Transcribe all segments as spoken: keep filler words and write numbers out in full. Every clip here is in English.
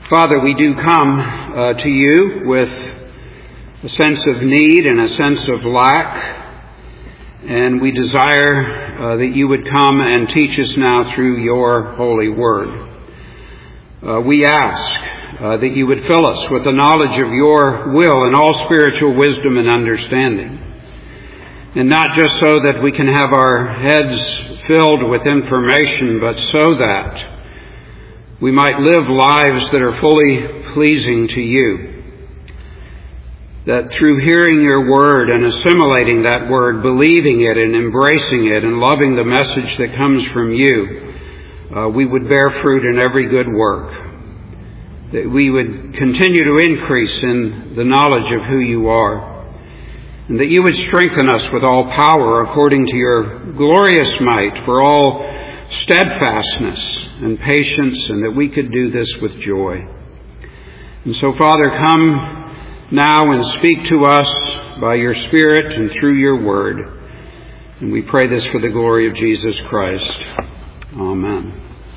Father, we do come uh, to you with a sense of need and a sense of lack, and we desire uh, that you would come and teach us now through your holy word. Uh, we ask uh, that you would fill us with the knowledge of your will and all spiritual wisdom and understanding, and not just so that we can have our heads filled with information, but so that we might live lives that are fully pleasing to you. That through hearing your word and assimilating that word, believing it and embracing it and loving the message that comes from you, uh, we would bear fruit in every good work. That we would continue to increase in the knowledge of who you are. And that you would strengthen us with all power according to your glorious might for all steadfastness and patience, and that we could do this with joy. And so, Father, come now and speak to us by your Spirit and through your word. And we pray this for the glory of Jesus Christ. Amen.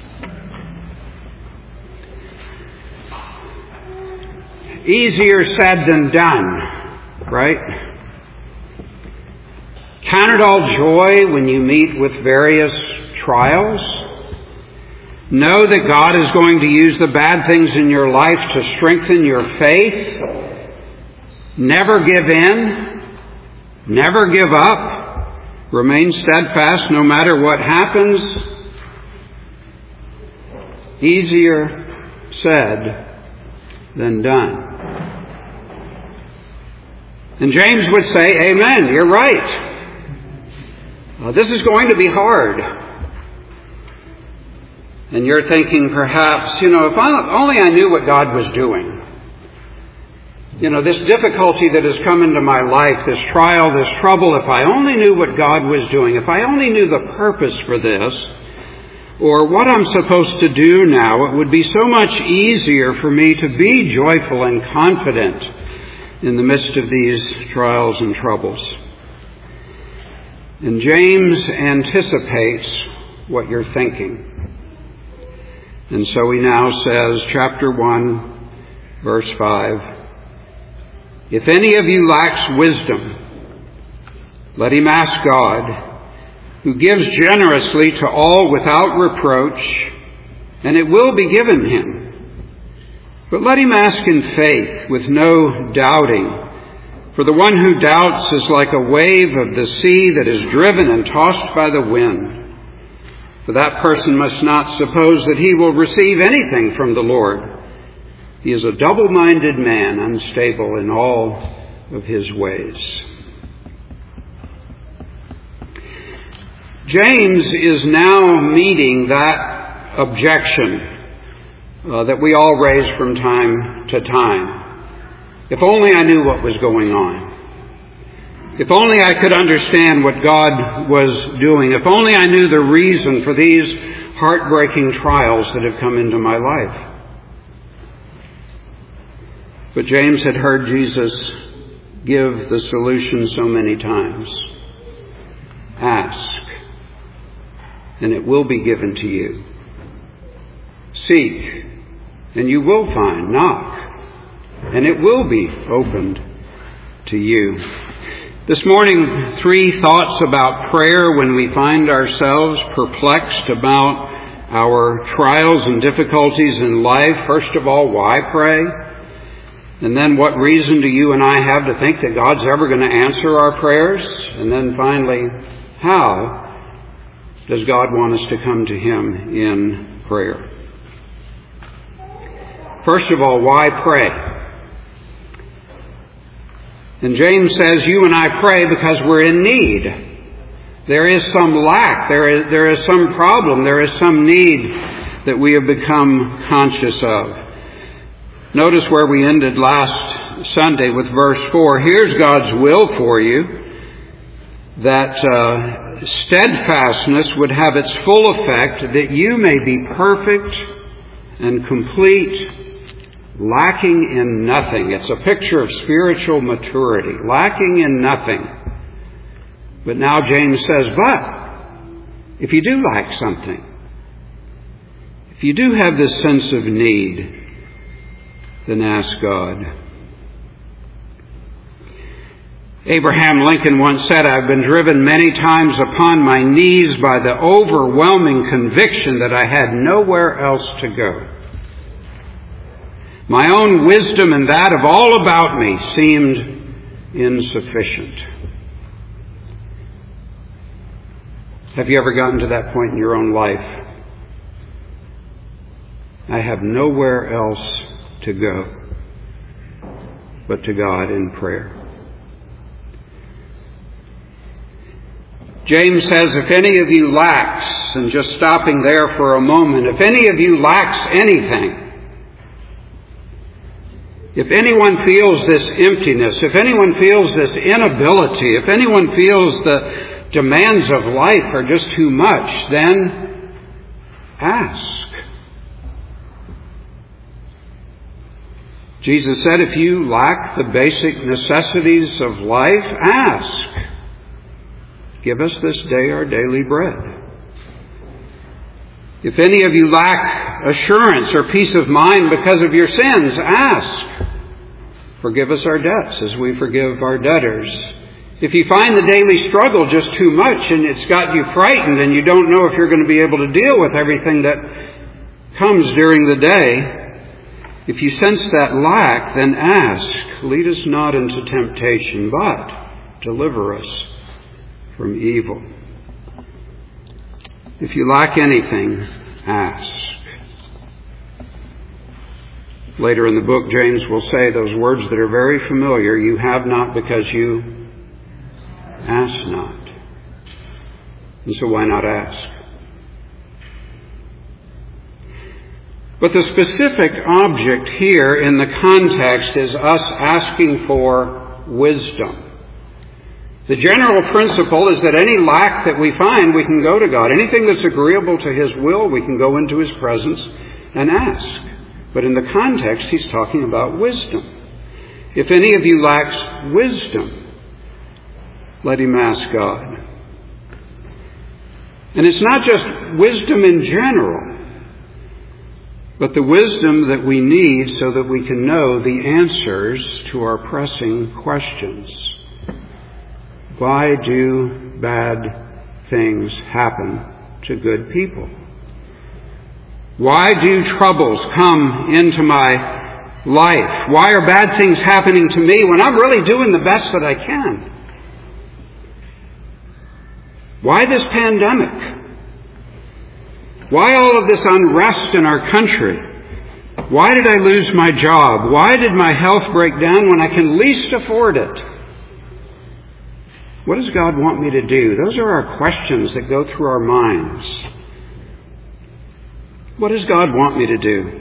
Easier said than done, right? Count it all joy when you meet with various trials. Know that God is going to use the bad things in your life to strengthen your faith. Never give in. Never give up. Remain steadfast no matter what happens. Easier said than done. And James would say, amen, you're right. Uh, this is going to be hard. And you're thinking perhaps, you know, if I, only I knew what God was doing. You know, this difficulty that has come into my life, this trial, this trouble, if I only knew what God was doing, if I only knew the purpose for this, or what I'm supposed to do now, it would be so much easier for me to be joyful and confident in the midst of these trials and troubles. And James anticipates what you're thinking. And so he now says, chapter one, verse five, if any of you lacks wisdom, let him ask God, who gives generously to all without reproach, and it will be given him. But let him ask in faith, with no doubting. For the one who doubts is like a wave of the sea that is driven and tossed by the wind. For that person must not suppose that he will receive anything from the Lord. He is a double-minded man, unstable in all of his ways. James is now meeting that objection uh, that we all raise from time to time. If only I knew what was going on. If only I could understand what God was doing. If only I knew the reason for these heartbreaking trials that have come into my life. But James had heard Jesus give the solution so many times. Ask, and it will be given to you. Seek, and you will find. Knock, and it will be opened to you. This morning, three thoughts about prayer when we find ourselves perplexed about our trials and difficulties in life. First of all, why pray? And then what reason do you and I have to think that God's ever going to answer our prayers? And then finally, how does God want us to come to Him in prayer? First of all, why pray? And James says you and I pray because we're in need. There is some lack. There is, there is some problem. There is some need that we have become conscious of. Notice where we ended last Sunday with verse four. Here's God's will for you, that uh, steadfastness would have its full effect, that you may be perfect and complete, lacking in nothing. It's a picture of spiritual maturity, lacking in nothing. But now James says, but if you do lack something, if you do have this sense of need, then ask God. Abraham Lincoln once said, "I've been driven many times upon my knees by the overwhelming conviction that I had nowhere else to go. My own wisdom and that of all about me seemed insufficient." Have you ever gotten to that point in your own life? I have nowhere else to go but to God in prayer. James says, if any of you lacks, and just stopping there for a moment, if any of you lacks anything, if anyone feels this emptiness, if anyone feels this inability, if anyone feels the demands of life are just too much, then ask. Jesus said, if you lack the basic necessities of life, ask. Give us this day our daily bread. If any of you lack assurance or peace of mind because of your sins, ask. Forgive us our debts as we forgive our debtors. If you find the daily struggle just too much and it's got you frightened and you don't know if you're going to be able to deal with everything that comes during the day, if you sense that lack, then ask. Lead us not into temptation, but deliver us from evil. If you lack anything, ask. Later in the book, James will say those words that are very familiar. You have not because you ask not. And so why not ask? But the specific object here in the context is us asking for wisdom. The general principle is that any lack that we find, we can go to God. Anything that's agreeable to His will, we can go into His presence and ask. But in the context, he's talking about wisdom. If any of you lacks wisdom, let him ask God. And it's not just wisdom in general, but the wisdom that we need so that we can know the answers to our pressing questions. Why do bad things happen to good people? Why do troubles come into my life? Why are bad things happening to me when I'm really doing the best that I can? Why this pandemic? Why all of this unrest in our country? Why did I lose my job? Why did my health break down when I can least afford it? What does God want me to do? Those are our questions that go through our minds. What does God want me to do?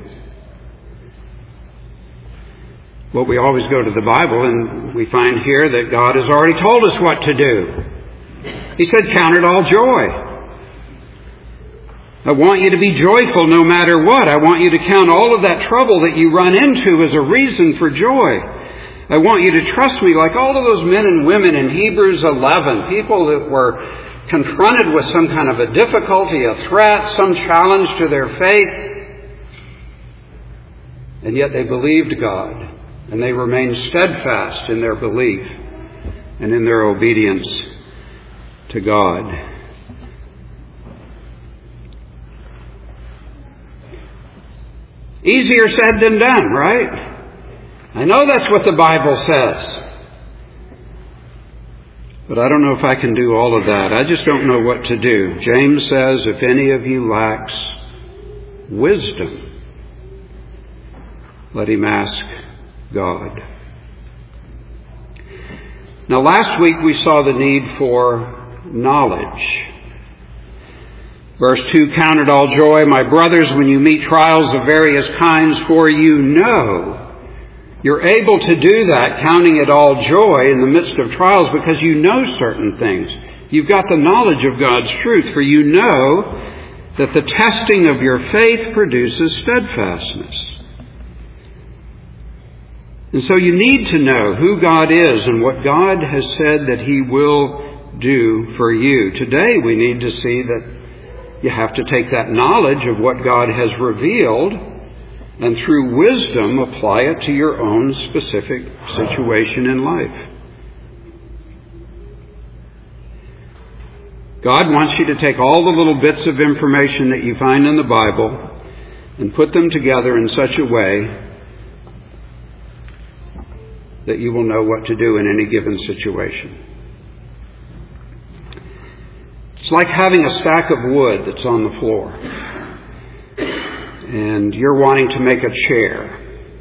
Well, we always go to the Bible and we find here that God has already told us what to do. He said, count it all joy. I want you to be joyful no matter what. I want you to count all of that trouble that you run into as a reason for joy. I want you to trust me like all of those men and women in Hebrews eleven, people that were confronted with some kind of a difficulty, a threat, some challenge to their faith, and yet they believed God, and they remained steadfast in their belief and in their obedience to God. Easier said than done, right? I know that's what the Bible says. But I don't know if I can do all of that. I just don't know what to do. James says, if any of you lacks wisdom, let him ask God. Now, last week we saw the need for knowledge. Verse two, count it all joy, my brothers, when you meet trials of various kinds, for you know. You're able to do that, counting it all joy in the midst of trials, because you know certain things. You've got the knowledge of God's truth, for you know that the testing of your faith produces steadfastness. And so you need to know who God is and what God has said that He will do for you. Today we need to see that you have to take that knowledge of what God has revealed and through wisdom apply it to your own specific situation in life. God wants you to take all the little bits of information that you find in the Bible and put them together in such a way that you will know what to do in any given situation. It's like having a stack of wood that's on the floor, and you're wanting to make a chair.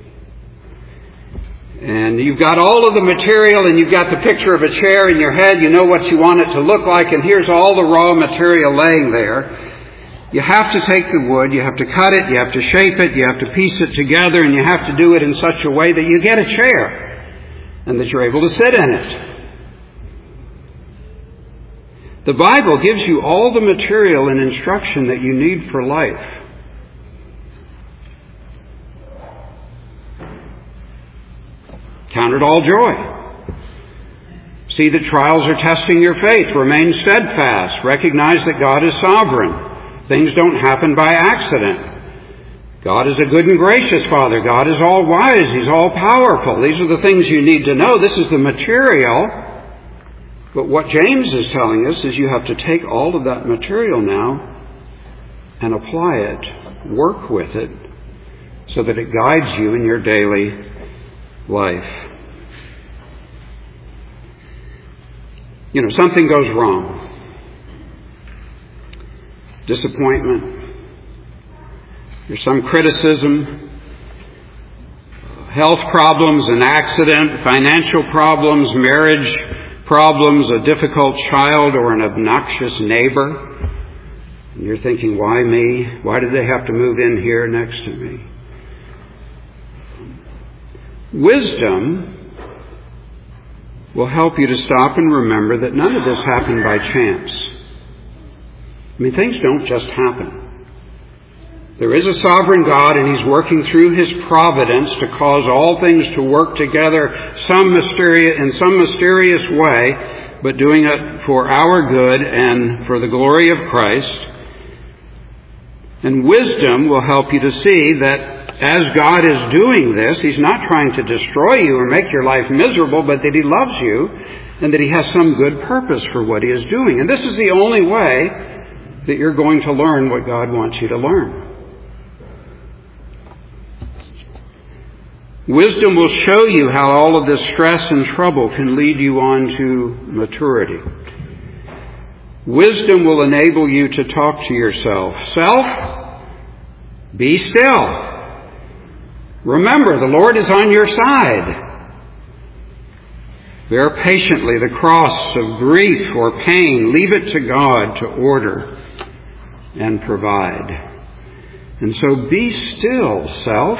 And you've got all of the material, and you've got the picture of a chair in your head. You know what you want it to look like, and here's all the raw material laying there. You have to take the wood, you have to cut it, you have to shape it, you have to piece it together, and you have to do it in such a way that you get a chair, and that you're able to sit in it. The Bible gives you all the material and instruction that you need for life. Count it all joy. See that trials are testing your faith. Remain steadfast. Recognize that God is sovereign. Things don't happen by accident. God is a good and gracious Father. God is all wise. He's all powerful. These are the things you need to know. This is the material. But what James is telling us is you have to take all of that material now and apply it, work with it, so that it guides you in your daily life. You know, something goes wrong. Disappointment. There's some criticism. Health problems, an accident, financial problems, marriage problems, a difficult child, or an obnoxious neighbor. And you're thinking, why me? Why did they have to move in here next to me? Wisdom will help you to stop and remember that none of this happened by chance. I mean, things don't just happen. There is a sovereign God, and He's working through His providence to cause all things to work together some mysterious, in some mysterious way, but doing it for our good and for the glory of Christ. And wisdom will help you to see that as God is doing this, He's not trying to destroy you or make your life miserable, but that He loves you and that He has some good purpose for what He is doing. And this is the only way that you're going to learn what God wants you to learn. Wisdom will show you how all of this stress and trouble can lead you on to maturity. Wisdom will enable you to talk to yourself. Self, be still. Remember, the Lord is on your side. Bear patiently the cross of grief or pain. Leave it to God to order and provide. And so be still, self.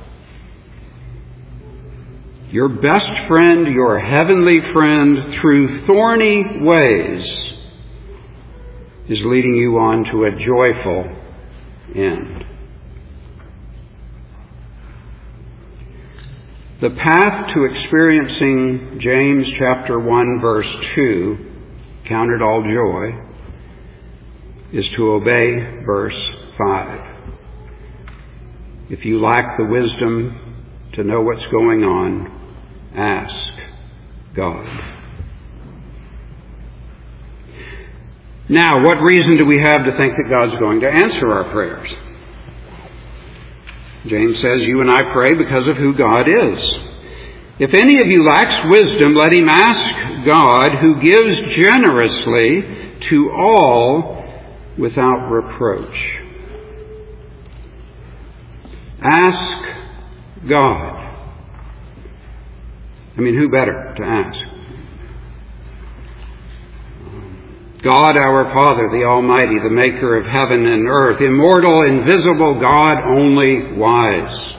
Your best friend, your heavenly friend, through thorny ways, is leading you on to a joyful end. The path to experiencing James chapter one verse two, count it all joy, is to obey verse five. If you lack the wisdom to know what's going on, ask God. Now, what reason do we have to think that God's going to answer our prayers? James says, you and I pray because of who God is. If any of you lacks wisdom, let him ask God, who gives generously to all without reproach. Ask God. I mean, who better to ask? God our Father, the Almighty, the maker of heaven and earth, immortal, invisible, God only wise.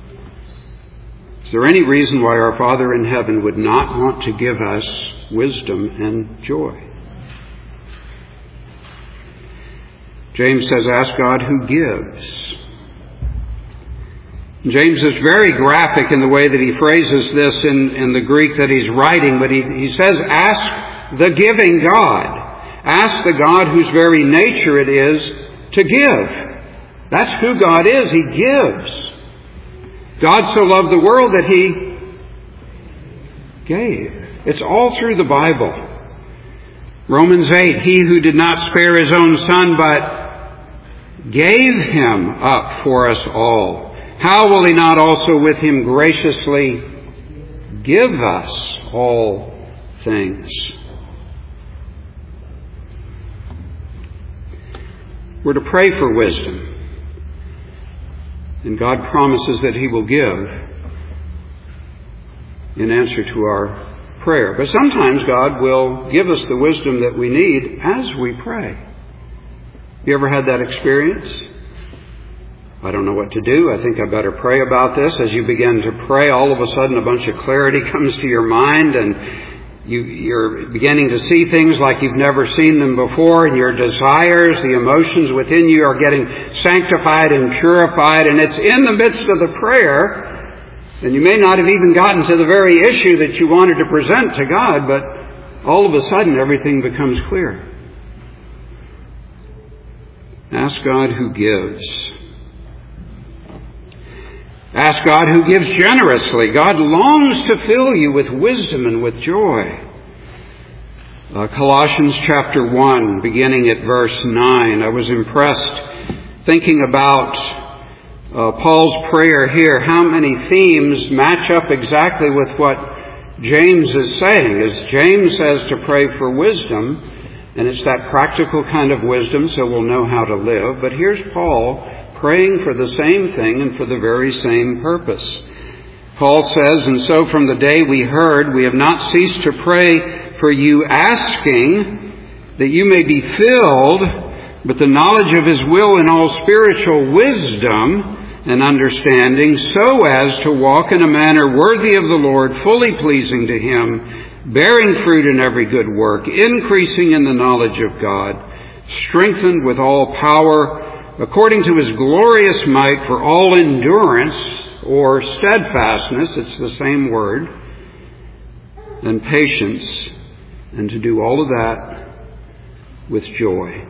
Is there any reason why our Father in heaven would not want to give us wisdom and joy? James says, ask God who gives. James is very graphic in the way that he phrases this in, in the Greek that he's writing, but he, he says, ask the giving God. Ask the God whose very nature it is to give. That's who God is. He gives. God so loved the world that He gave. It's all through the Bible. Romans eight, He who did not spare His own Son, but gave Him up for us all, how will He not also with Him graciously give us all things? We're to pray for wisdom. And God promises that He will give in answer to our prayer. But sometimes God will give us the wisdom that we need as we pray. You ever had that experience? I don't know what to do. I think I better pray about this. As you begin to pray, all of a sudden a bunch of clarity comes to your mind, and you, you're beginning to see things like you've never seen them before, and your desires, the emotions within you are getting sanctified and purified, and it's in the midst of the prayer. And you may not have even gotten to the very issue that you wanted to present to God, but all of a sudden everything becomes clear. Ask God who gives. Ask God who gives generously. God longs to fill you with wisdom and with joy. Uh, Colossians chapter one, beginning at verse nine. I was impressed thinking about Uh, Paul's prayer here, how many themes match up exactly with what James is saying. As James says to pray for wisdom, and it's that practical kind of wisdom so we'll know how to live. But here's Paul praying for the same thing and for the very same purpose. Paul says, and so from the day we heard, we have not ceased to pray for you, asking that you may be filled with the knowledge of His will in all spiritual wisdom and understanding, so as to walk in a manner worthy of the Lord, fully pleasing to Him, bearing fruit in every good work, increasing in the knowledge of God, strengthened with all power, according to His glorious might, for all endurance, or steadfastness, it's the same word, and patience, and to do all of that with joy.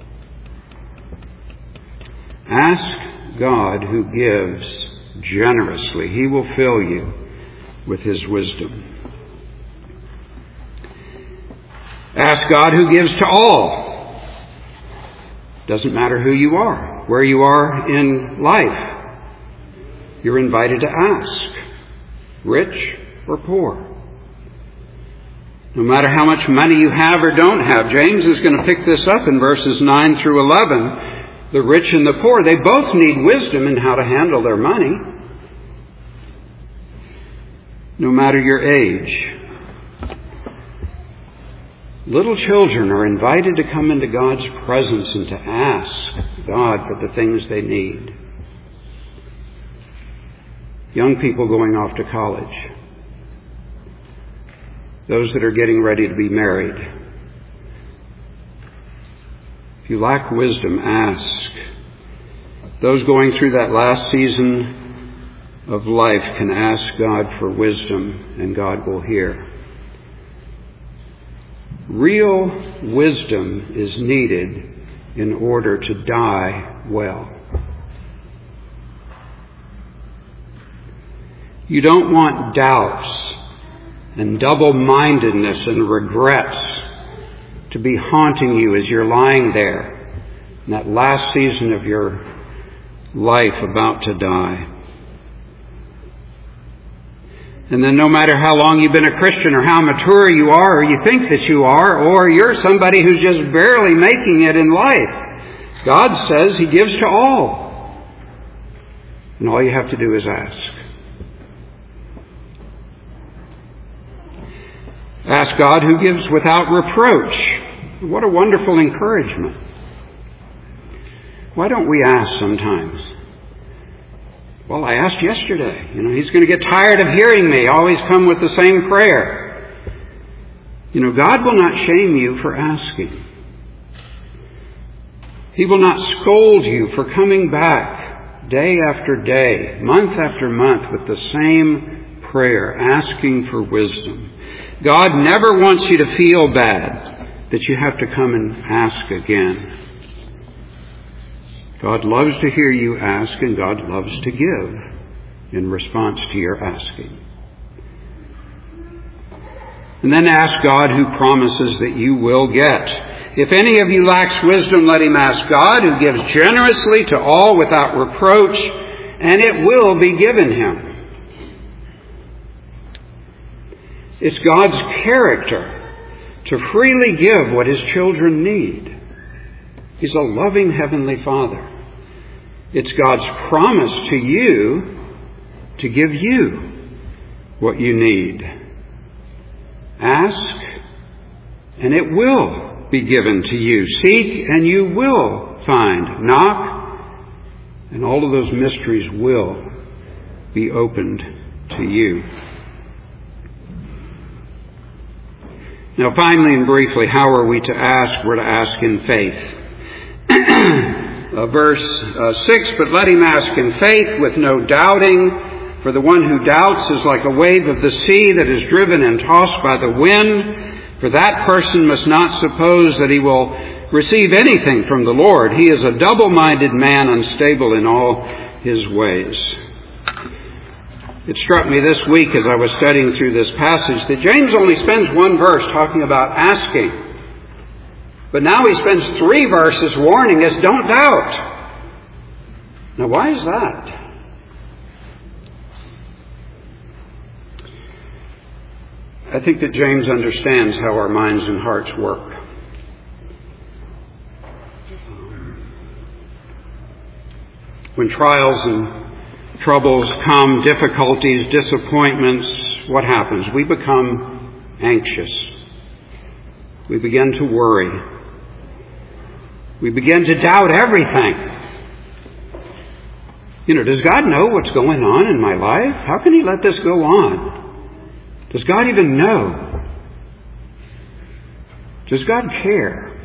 Ask God who gives generously. He will fill you with His wisdom. Ask God who gives to all. Doesn't matter who you are, where you are in life. You're invited to ask, rich or poor. No matter how much money you have or don't have. James is going to pick this up in verses nine through eleven. The rich and the poor, they both need wisdom in how to handle their money. No matter your age. Little children are invited to come into God's presence and to ask God for the things they need. Young people going off to college. Those that are getting ready to be married. If you lack wisdom, ask. Those going through that last season of life can ask God for wisdom, and God will hear. Real wisdom is needed in order to die well. You don't want doubts and double-mindedness and regrets to be haunting you as you're lying there in that last season of your life about to die. And then no matter how long you've been a Christian or how mature you are or you think that you are, or you're somebody who's just barely making it in life, God says He gives to all. And all you have to do is ask. Ask God who gives without reproach. What a wonderful encouragement. Why don't we ask sometimes? Well, I asked yesterday. You know, He's going to get tired of hearing me. Always come with the same prayer. You know, God will not shame you for asking. He will not scold you for coming back day after day, month after month with the same prayer, asking for wisdom. God never wants you to feel bad that you have to come and ask again. God loves to hear you ask, and God loves to give. in response to your asking. And then ask God, who promises that you will get. If any of you lacks wisdom, let him ask God, who gives generously to all without reproach, and it will be given him. It's God's character to freely give what his children need. He's a loving Heavenly Father. It's God's promise to you to give you what you need. Ask, and it will be given to you. Seek, and you will find. Knock, and all of those mysteries will be opened to you. Now, finally and briefly, how are we to ask? We're to ask in faith. uh, verse uh, six, but let him ask in faith with no doubting, for the one who doubts is like a wave of the sea that is driven and tossed by the wind. For that person must not suppose that he will receive anything from the Lord. He is a double-minded man, unstable in all his ways. It struck me this week as I was studying through this passage that James only spends one verse talking about asking. But now he spends three verses warning us, don't doubt. Now, why is that? I think that James understands how our minds and hearts work. When trials and troubles come, difficulties, disappointments, what happens? We become anxious. We begin to worry. We begin to doubt everything. You know, does God know what's going on in my life? How can he let this go on? Does God even know? Does God care?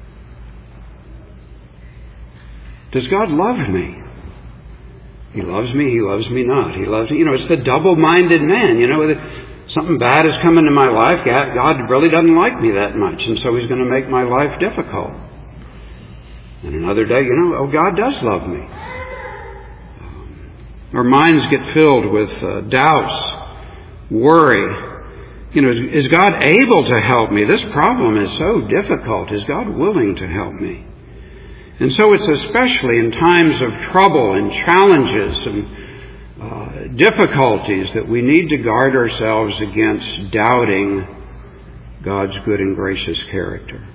Does God love me? He loves me, he loves me not. He loves me. You know, it's the double-minded man. You know, something bad has come into my life. God really doesn't like me that much, and so he's going to make my life difficult. And another day, you know, oh, God does love me. Our minds get filled with uh, doubts, worry. You know, is, is God able to help me? This problem is so difficult. Is God willing to help me? And so it's especially in times of trouble and challenges and uh, difficulties that we need to guard ourselves against doubting God's good and gracious character.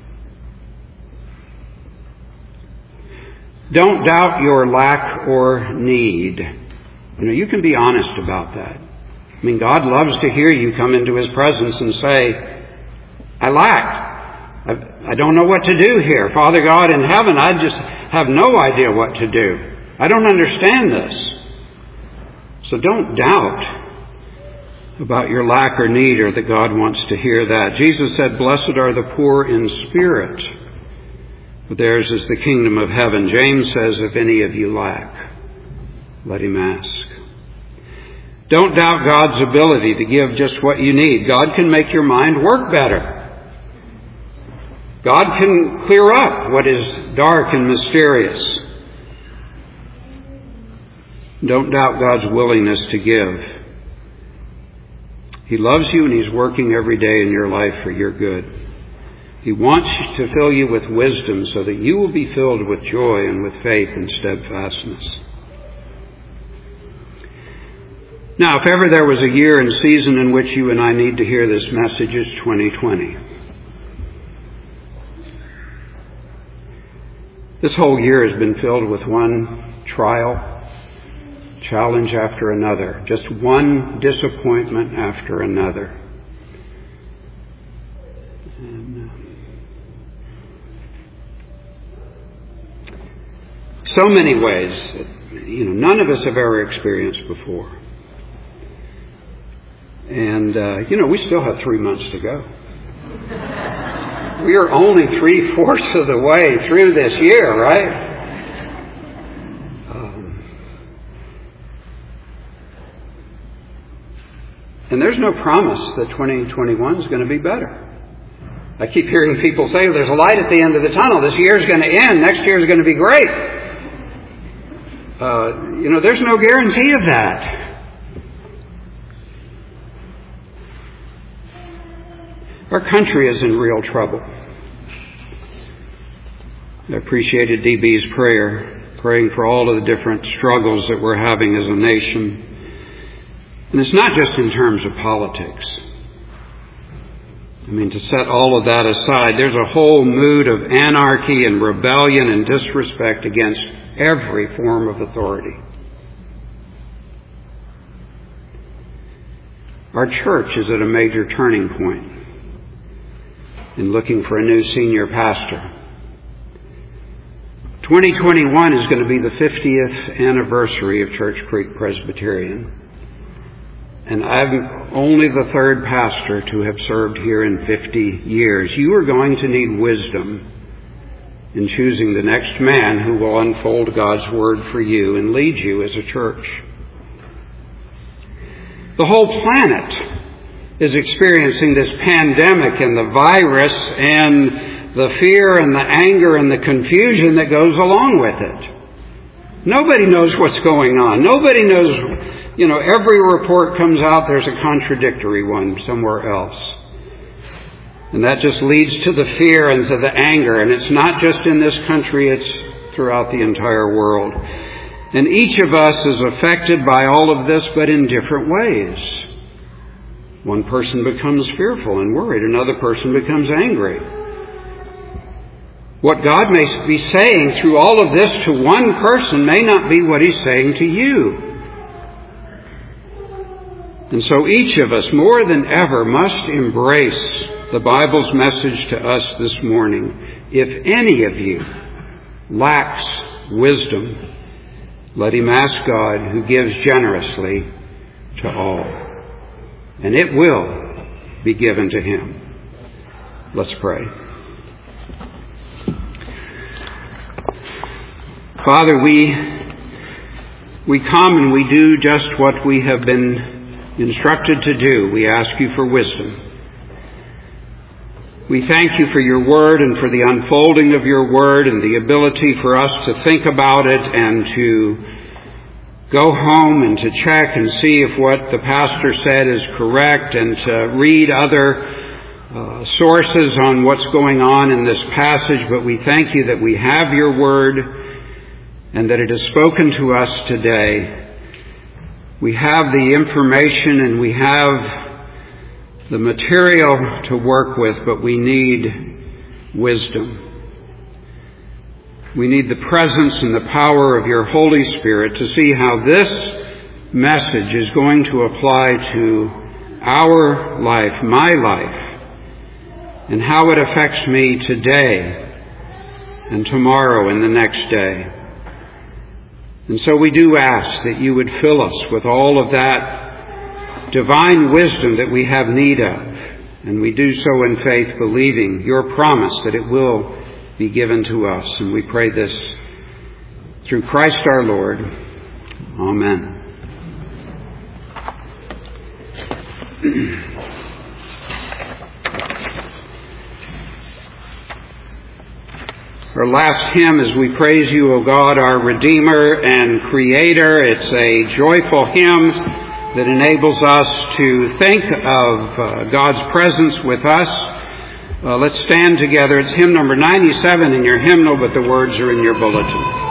Don't doubt your lack or need. You know, you can be honest about that. I mean, God loves to hear you come into his presence and say, I lack. I don't know what to do here. Father God in heaven, I just have no idea what to do. I don't understand this. So don't doubt about your lack or need, or that God wants to hear that. Jesus said, blessed are the poor in spirit, for theirs is the kingdom of heaven. James says, if any of you lack, let him ask. Don't doubt God's ability to give just what you need. God can make your mind work better. God can clear up what is dark and mysterious. Don't doubt God's willingness to give. He loves you, and he's working every day in your life for your good. He wants to fill you with wisdom so that you will be filled with joy and with faith and steadfastness. Now, if ever there was a year and season in which you and I need to hear this message, it's twenty twenty. This whole year has been filled with one trial, challenge after another, just one disappointment after another. And, uh, so many ways that, you know, none of us have ever experienced before. And, uh, you know, we still have three months to go. We are only three-fourths of the way through this year, right? Um, and there's no promise that twenty twenty-one is going to be better. I keep hearing people say, there's a light at the end of the tunnel. This year is going to end. Next year is going to be great. Uh, you know, there's no guarantee of that. Our country is in real trouble. I appreciated D B's prayer, praying for all of the different struggles that we're having as a nation. And it's not just in terms of politics. I mean, to set all of that aside, there's a whole mood of anarchy and rebellion and disrespect against every form of authority. Our church is at a major turning point in looking for a new senior pastor. twenty twenty-one is going to be the fiftieth anniversary of Church Creek Presbyterian. And I'm only the third pastor to have served here in fifty years. You are going to need wisdom in choosing the next man who will unfold God's Word for you and lead you as a church. The whole planet is experiencing this pandemic and the virus and the fear and the anger and the confusion that goes along with it. Nobody knows what's going on. Nobody knows. You know, every report comes out, there's a contradictory one somewhere else. And that just leads to the fear and to the anger. And it's not just in this country, it's throughout the entire world. And each of us is affected by all of this, but in different ways. One person becomes fearful and worried. Another person becomes angry. What God may be saying through all of this to one person may not be what He's saying to you. And so each of us, more than ever, must embrace the Bible's message to us this morning. If any of you lacks wisdom, let him ask God, who gives generously to all. And it will be given to him. Let's pray. Father, we, we come and we do just what we have been instructed to do. We ask you for wisdom. We thank you for your word and for the unfolding of your word and the ability for us to think about it and to go home and to check and see if what the pastor said is correct and to read other uh, sources on what's going on in this passage. But we thank you that we have your word and that it is spoken to us today. We have the information and we have the material to work with, but we need wisdom. We need the presence and the power of your Holy Spirit to see how this message is going to apply to our life, my life, and how it affects me today and tomorrow and the next day. And so we do ask that you would fill us with all of that divine wisdom that we have need of. And we do so in faith, believing your promise that it will be given to us. And we pray this through Christ our Lord. Amen. Our last hymn is We Praise You, O God, our Redeemer and Creator. It's a joyful hymn that enables us to think of uh, God's presence with us. Uh, let's stand together. It's hymn number ninety-seven in your hymnal, but the words are in your bulletin.